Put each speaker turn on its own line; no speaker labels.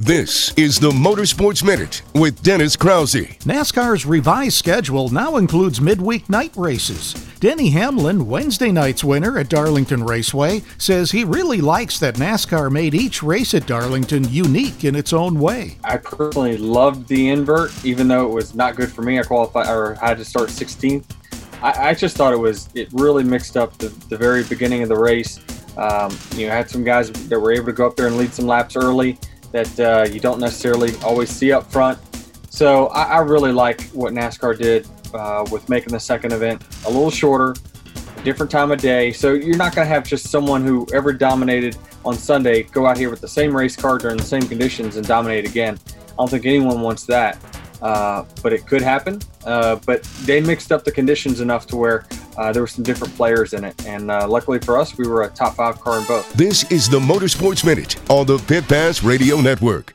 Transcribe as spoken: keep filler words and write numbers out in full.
This is the Motorsports Minute with Dennis Krause.
NASCAR's revised schedule now includes midweek night races. Denny Hamlin, Wednesday night's winner at Darlington Raceway, says he really likes that NASCAR made each race at Darlington unique in its own way.
I personally loved the invert, even though it was not good for me. I qualified or had to start sixteenth. I, I just thought it was it really mixed up the, the very beginning of the race. Um, you know, had some guys that were able to go up there and lead some laps early that uh, you don't necessarily always see up front. So I, I really like what NASCAR did uh, with making the second event a little shorter, a different time of day. So you're not going to have just someone who ever dominated on Sunday go out here with the same race car during the same conditions and dominate again. I don't think anyone wants that, uh, but it could happen. Uh, but they mixed up the conditions enough to where uh, there were some different players in it. And uh, luckily for us, we were a top five car in both.
This is the Motorsports Minute on the Pit Pass Radio Network.